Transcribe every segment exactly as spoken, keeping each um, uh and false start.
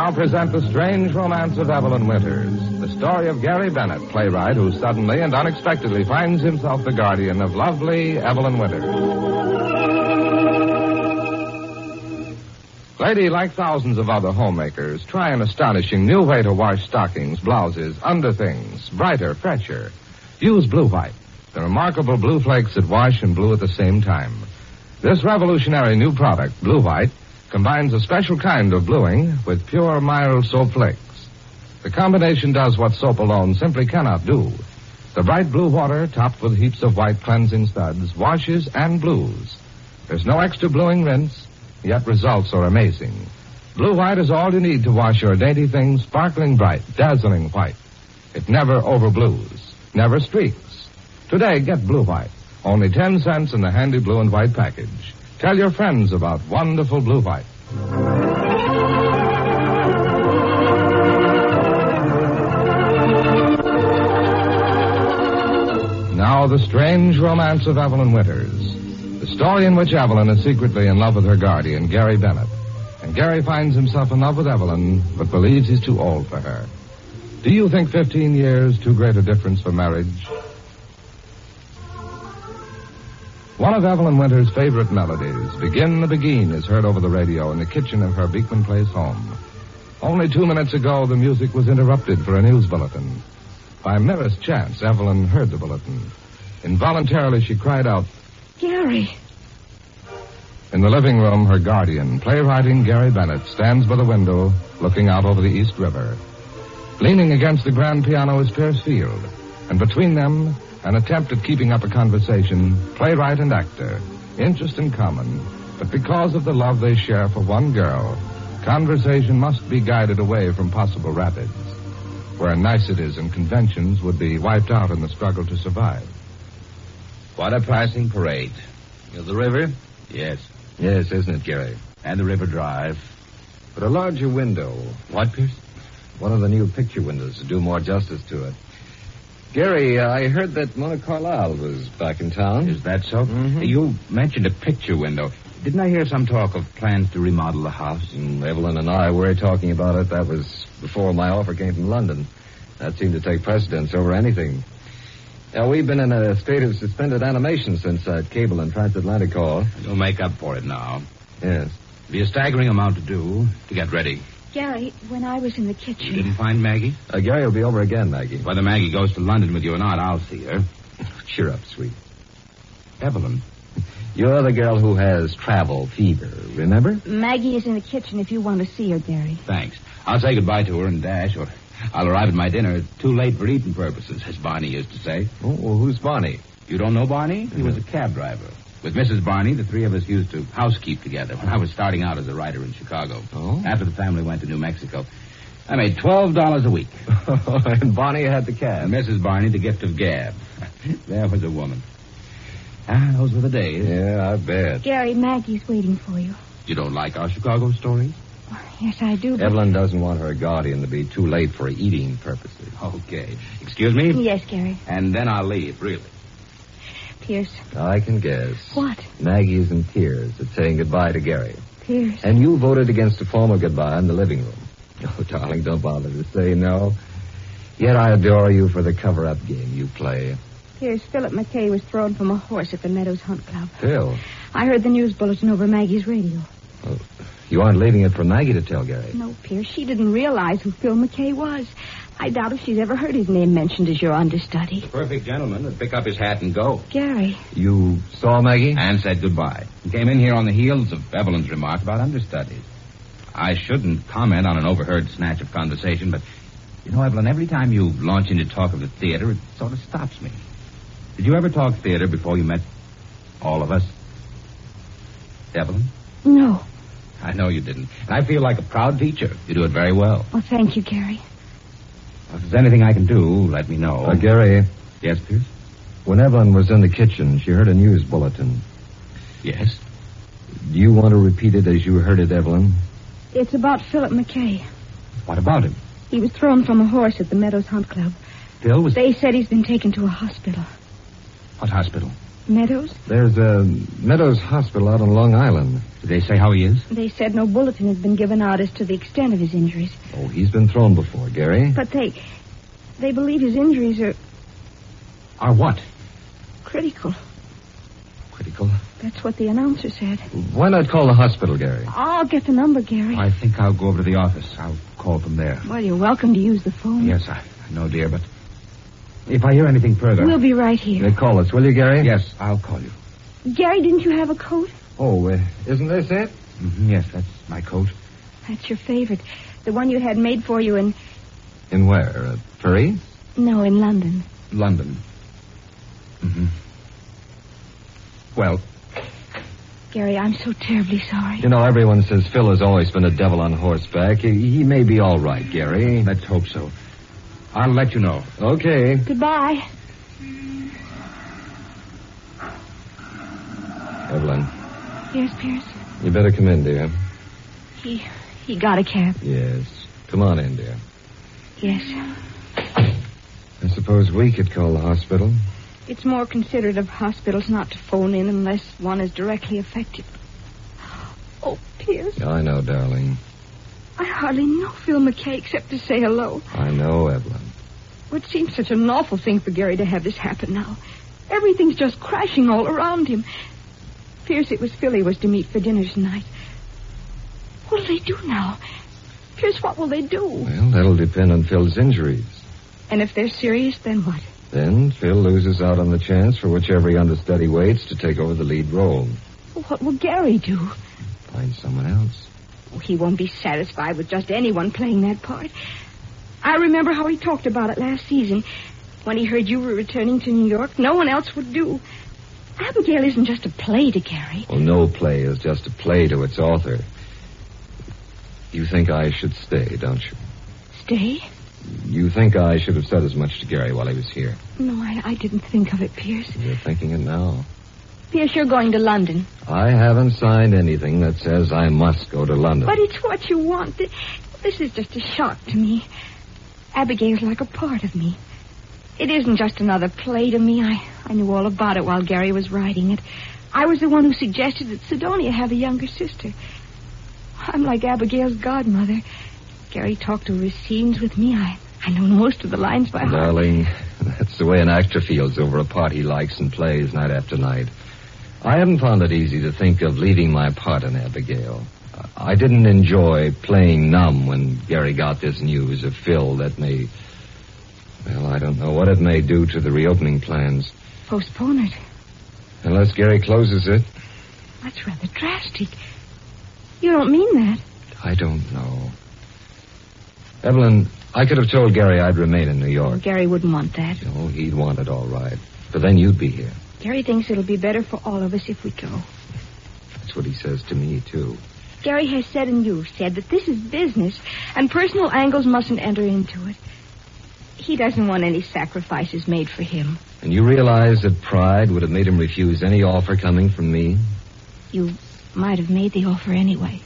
now present The Strange Romance of Evelyn Winters, the story of Gary Bennett, playwright who suddenly and unexpectedly finds himself the guardian of lovely Evelyn Winters. Lady, like thousands of other homemakers, try an astonishing new way to wash stockings, blouses, underthings, brighter, fresher. Use Blue White, the remarkable blue flakes that wash and blue at the same time. This revolutionary new product, Blue White, combines a special kind of bluing with pure, mild soap flakes. The combination does what soap alone simply cannot do. The bright blue water, topped with heaps of white cleansing suds, washes and blues. There's no extra bluing rinse, yet results are amazing. Blue White is all you need to wash your dainty things sparkling bright, dazzling white. It never overblues, never streaks. Today, get Blue White. Only ten cents in the handy blue and white package. Tell your friends about wonderful Blue White. Now, The Strange Romance of Evelyn Winters. The story in which Evelyn is secretly in love with her guardian, Gary Bennett. And Gary finds himself in love with Evelyn, but believes he's too old for her. Do you think fifteen years too great a difference for marriage? One of Evelyn Winters' favorite melodies, Begin the Beguine, is heard over the radio in the kitchen of her Beekman Place home. Only two minutes ago, the music was interrupted for a news bulletin. By merest chance, Evelyn heard the bulletin. Involuntarily, she cried out, Gary. In the living room, her guardian, playwriting Gary Bennett, stands by the window, looking out over the East River. Leaning against the grand piano is Pierce Field, and between them, an attempt at keeping up a conversation, playwright and actor, interest in common, but because of the love they share for one girl, conversation must be guided away from possible rapids, where niceties and conventions would be wiped out in the struggle to survive. What a passing parade. Is the river? Yes. Yes, isn't it, Gary? And the river drive. But a larger window. What, Pierce? One of the new picture windows to do more justice to it. Gary, uh, I heard that Mona Carlyle was back in town. Is that so? Mm-hmm. You mentioned a picture window. Didn't I hear some talk of plans to remodel the house? Mm, Evelyn and I were talking about it. That was before my offer came from London. That seemed to take precedence over anything. Now, we've been in a state of suspended animation since that cable and transatlantic call. You'll make up for it now. Yes. It'll be a staggering amount to do to get ready. Gary, when I was in the kitchen... You didn't find Maggie? Uh, Gary will be over again, Maggie. Whether Maggie goes to London with you or not, I'll see her. Cheer up, sweet. Evelyn. You're the girl who has travel fever, remember? Maggie is in the kitchen if you want to see her, Gary. Thanks. I'll say goodbye to her and dash, or I'll arrive at my dinner too late for eating purposes, as Barney used to say. Oh, well, who's Barney? You don't know Barney? He was a cab driver. With Missus Barney, the three of us used to housekeep together when I was starting out as a writer in Chicago. Oh? After the family went to New Mexico, I made twelve dollars a week. And Barney had the cab. And Missus Barney, the gift of gab. There was a woman. Ah, those were the days. Yeah, I bet. Gary, Maggie's waiting for you. You don't like our Chicago stories? Yes, I do. But... Evelyn doesn't want her guardian to be too late for eating purposes. Okay. Excuse me? Yes, Gary. And then I'll leave, really. Pierce. I can guess. What? Maggie is in tears at saying goodbye to Gary. Pierce. And you voted against a formal goodbye in the living room. Oh, darling, don't bother to say no. Yet I adore you for the cover-up game you play. Pierce, Philip McKay was thrown from a horse at the Meadows Hunt Club. Phil? I heard the news bulletin over Maggie's radio. Oh, you aren't leaving it for Maggie to tell Gary? No, Pierce. She didn't realize who Phil McKay was. I doubt if she's ever heard his name mentioned as your understudy. Perfect gentleman would pick up his hat and go. Gary. You saw Maggie? And said goodbye. He came in here on the heels of Evelyn's remark about understudies. I shouldn't comment on an overheard snatch of conversation, but, you know, Evelyn, every time you launch into talk of the theater, it sort of stops me. Did you ever talk theater before you met all of us? Evelyn? No. I know you didn't. And I feel like a proud teacher. You do it very well. Well, thank you, Gary. Well, if there's anything I can do, let me know. Uh, Gary. Yes, Pierce? When Evelyn was in the kitchen, she heard a news bulletin. Yes? Do you want to repeat it as you heard it, Evelyn? It's about Philip McKay. What about him? He was thrown from a horse at the Meadows Hunt Club. Phil was... They said he's been taken to a hospital. What hospital? Meadows? There's a Meadows Hospital out on Long Island. Did they say how he is? They said no bulletin had been given out as to the extent of his injuries. Oh, he's been thrown before, Gary. But they... they believe his injuries are Are what? critical. Critical. That's what the announcer said. Why not call the hospital, Gary? I'll get the number, Gary. I think I'll go over to the office. I'll call from there. Well, you're welcome to use the phone. Yes, I, I know, dear, but if I hear anything further... We'll be right here. Uh, call us, will you, Gary? Yes, I'll call you. Gary, didn't you have a coat? Oh, uh, isn't this it? Mm-hmm, yes, that's my coat. That's your favorite. The one you had made for you in... In where? Uh, Paris? No, in London. London. Mm-hmm. Well, Gary, I'm so terribly sorry. You know, everyone says Phil has always been a devil on horseback. He, he may be all right, Gary. let's hope so. I'll let you know. Okay. Goodbye. Evelyn, Yes, Pierce? you better come in, dear. He... he got a cab. Yes. Come on in, dear. Yes. I suppose we could call the hospital. It's more considerate of hospitals not to phone in unless one is directly affected. Oh, Pierce, I know, darling. I hardly know Phil McKay except to say hello. I know, Evelyn. It seems such an awful thing for Gary to have this happen now. Everything's just crashing all around him. Pierce, it was Phil he was to meet for dinner tonight. What'll they do now? Pierce, what will they do? Well, that'll depend on Phil's injuries. And if they're serious, then what? Then Phil loses out on the chance for which every understudy waits to take over the lead role. What will Gary do? Find someone else. Oh, he won't be satisfied with just anyone playing that part. I remember how he talked about it last season. When he heard you were returning to New York, no one else would do. Abigail isn't just a play to Gary. Well, no play is just a play to its author. You think I should stay, don't you? Stay? You think I should have said as much to Gary while he was here. No, I, I didn't think of it, Pierce. You're thinking it now. Pierce, you're going to London. I haven't signed anything that says I must go to London. But it's what you want. This is just a shock to me. Abigail's like a part of me. It isn't just another play to me. I, I knew all about it while Gary was writing it. I was the one who suggested that Sidonia have a younger sister. I'm like Abigail's godmother. Gary talked over his scenes with me. I, I know most of the lines by heart. Darling, that's the way an actor feels over a part he likes and plays night after night. I haven't found it easy to think of leaving my part in Abigail. I didn't enjoy playing numb when Gary got this news of Phil that may... Well, I don't know what it may do to the reopening plans. Postpone it. Unless Gary closes it. That's rather drastic. You don't mean that. I don't know. Evelyn, I could have told Gary I'd remain in New York. Gary wouldn't want that. Oh, he'd want it all right. But then you'd be here. Gary thinks it'll be better for all of us if we go. That's what he says to me, too. Gary has said and you've said that this is business and personal angles mustn't enter into it. He doesn't want any sacrifices made for him. And you realize that pride would have made him refuse any offer coming from me? You might have made the offer anyway.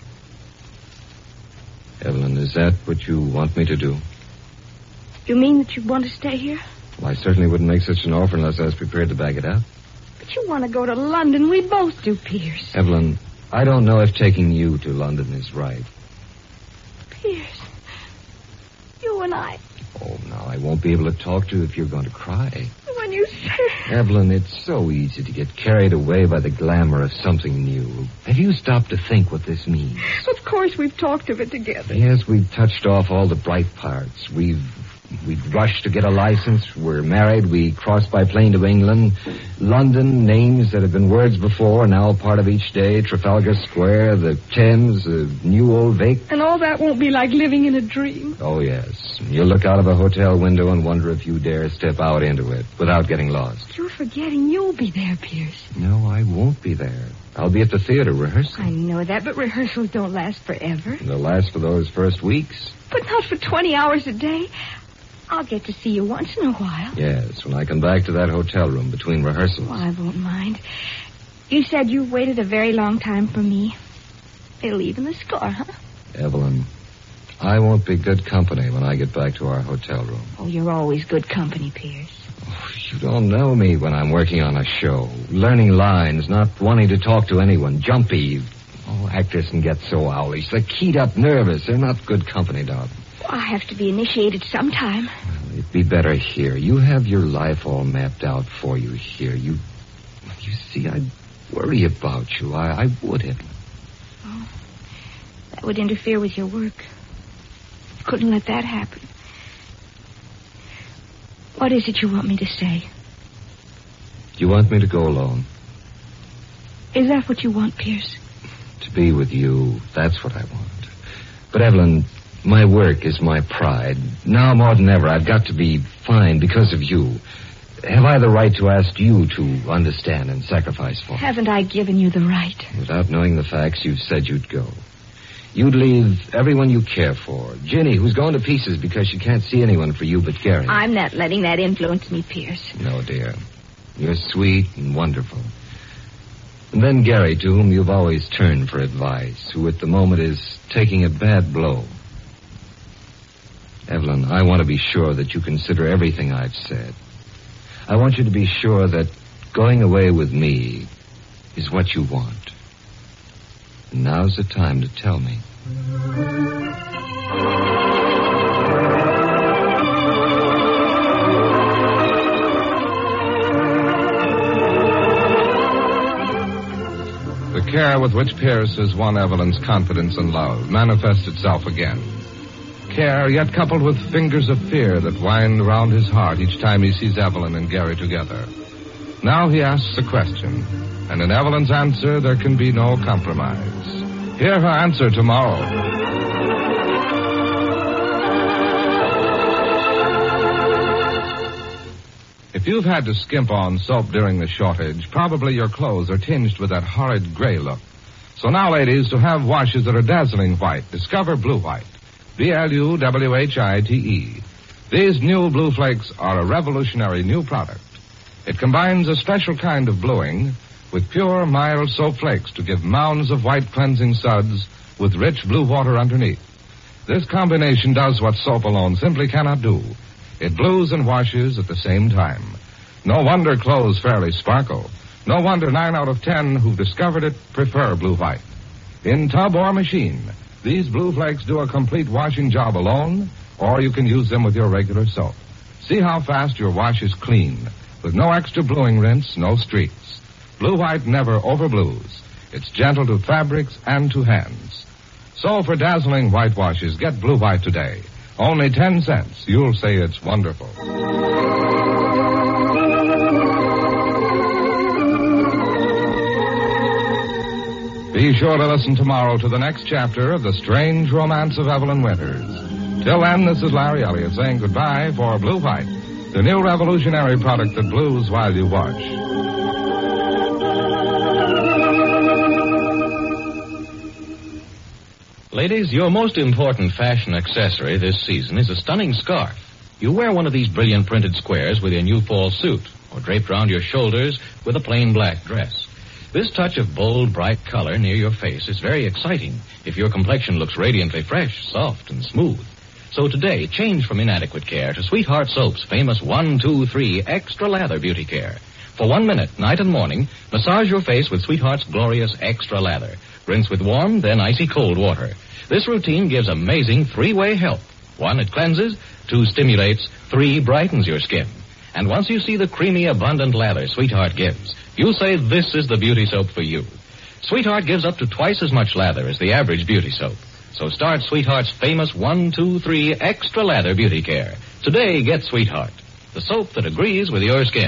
Evelyn, is that what you want me to do? You mean that you want to stay here? Well, I certainly wouldn't make such an offer unless I was prepared to back it up. But you want to go to London. We both do, Pierce. Evelyn, I don't know if taking you to London is right. Pierce, you and I... Oh, now, I won't be able to talk to you if you're going to cry. When you say... Evelyn, it's so easy to get carried away by the glamour of something new. Have you stopped to think what this means? Of course, we've talked of it together. Yes, we've touched off all the bright parts. We've we've rushed to get a license. We're married. We crossed by plane to England. London, names that have been words before are now part of each day. Trafalgar Square, the Thames, the new Old Vic. And all that won't be like living in a dream. Oh, yes. You'll look out of a hotel window and wonder if you dare step out into it without getting lost. You're forgetting you'll be there, Pierce. No, I won't be there. I'll be at the theater rehearsing. I know that, but rehearsals don't last forever. They'll last for those first weeks. But not for twenty hours a day. I'll get to see you once in a while. Yes, when I come back to that hotel room between rehearsals. Well, I won't mind. You said you waited a very long time for me. It'll even the score, huh? Evelyn, I won't be good company when I get back to our hotel room. Oh, you're always good company, Pierce. Oh, you don't know me when I'm working on a show. Learning lines, not wanting to talk to anyone, jumpy. Oh, actors can get so owlish. They're keyed up nervous. They're not good company, darling. I have to be initiated sometime. Well, it'd be better here. You have your life all mapped out for you here. You, you see, I'd worry about you. I, I would, Evelyn. Oh, that would interfere with your work. Couldn't let that happen. What is it you want me to say? You want me to go alone? Is that what you want, Pierce? To be with you, that's what I want. But, Evelyn, my work is my pride. Now more than ever, I've got to be fine because of you. Have I the right to ask you to understand and sacrifice for me? Haven't I given you the right? Without knowing the facts, you've said you'd go. You'd leave everyone you care for. Ginny, who's going to pieces because she can't see anyone for you but Gary. I'm not letting that influence me, Pierce. No, dear. You're sweet and wonderful. And then Gary, to whom you've always turned for advice, who at the moment is taking a bad blow. Evelyn, I want to be sure that you consider everything I've said. I want you to be sure that going away with me is what you want. And now's the time to tell me. The care with which Pierce has won Evelyn's confidence and love manifests itself again. Care, yet coupled with fingers of fear that wind around his heart each time he sees Evelyn and Gary together. Now he asks a question, and in Evelyn's answer there can be no compromise. Hear her answer tomorrow. If you've had to skimp on soap during the shortage, probably your clothes are tinged with that horrid gray look. So now, ladies, to have washes that are dazzling white, discover Blue White. B L U W H I T E. These new Blue Flakes are a revolutionary new product. It combines a special kind of bluing with pure, mild soap flakes to give mounds of white cleansing suds with rich blue water underneath. This combination does what soap alone simply cannot do. It blues and washes at the same time. No wonder clothes fairly sparkle. No wonder nine out of ten who've discovered it prefer Blue White. In tub or machine, these Blue Flakes do a complete washing job alone, or you can use them with your regular soap. See how fast your wash is clean, with no extra bluing rinse, no streaks. Blue White never overblues. It's gentle to fabrics and to hands. So for dazzling white washes, get Blue White today. Only ten cents. You'll say it's wonderful. Be sure to listen tomorrow to the next chapter of The Strange Romance of Evelyn Winters. Till then, this is Larry Elliott saying goodbye for Blue White, the new revolutionary product that blues while you wash. Ladies, your most important fashion accessory this season is a stunning scarf. You wear one of these brilliant printed squares with your new fall suit, or draped around your shoulders with a plain black dress. This touch of bold, bright color near your face is very exciting if your complexion looks radiantly fresh, soft, and smooth. So today, change from inadequate care to Sweetheart Soap's famous one, two, three Extra Lather Beauty Care. For one minute, night and morning, massage your face with Sweetheart's glorious Extra Lather. Rinse with warm, then icy cold water. This routine gives amazing three-way help. One, it cleanses. Two, stimulates. Three, brightens your skin. And once you see the creamy, abundant lather Sweetheart gives, you'll say this is the beauty soap for you. Sweetheart gives up to twice as much lather as the average beauty soap. So start Sweetheart's famous one, two, three Extra Lather Beauty Care. Today, get Sweetheart, the soap that agrees with your skin.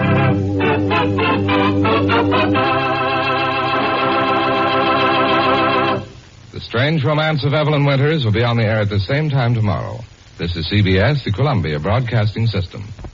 The Strange Romance of Evelyn Winters will be on the air at the same time tomorrow. This is C B S, the Columbia Broadcasting System.